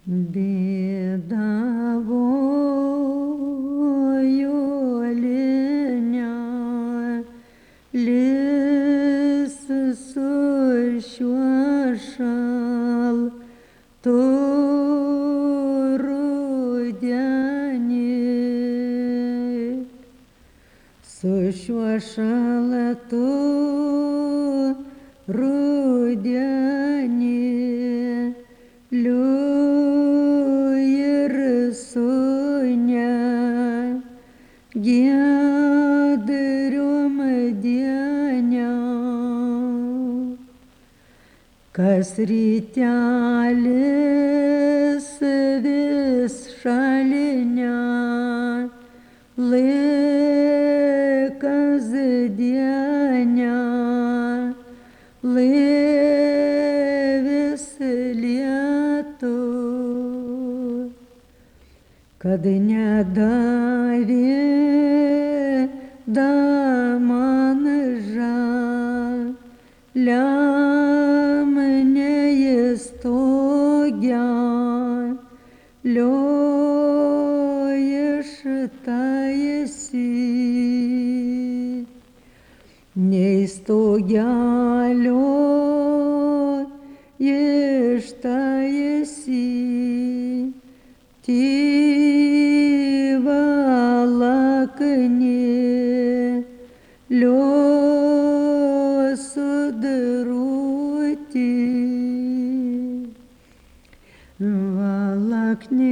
Bėdavojo linę, lis su šiuo šaltu rudenį, su šiuo šaltu rudenį. Ir sunia giedriom dienom, kas rytelis vis šalinę, laikas dienę, vis lietu, kad nedavė man žaliam neįstogelio ištaisi, neįstogelio ištaisi. Valaknė sudruti, valaknė